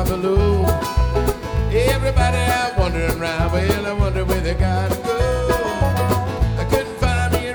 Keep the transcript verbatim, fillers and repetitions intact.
below. Everybody out wandering around, well, I wonder where they got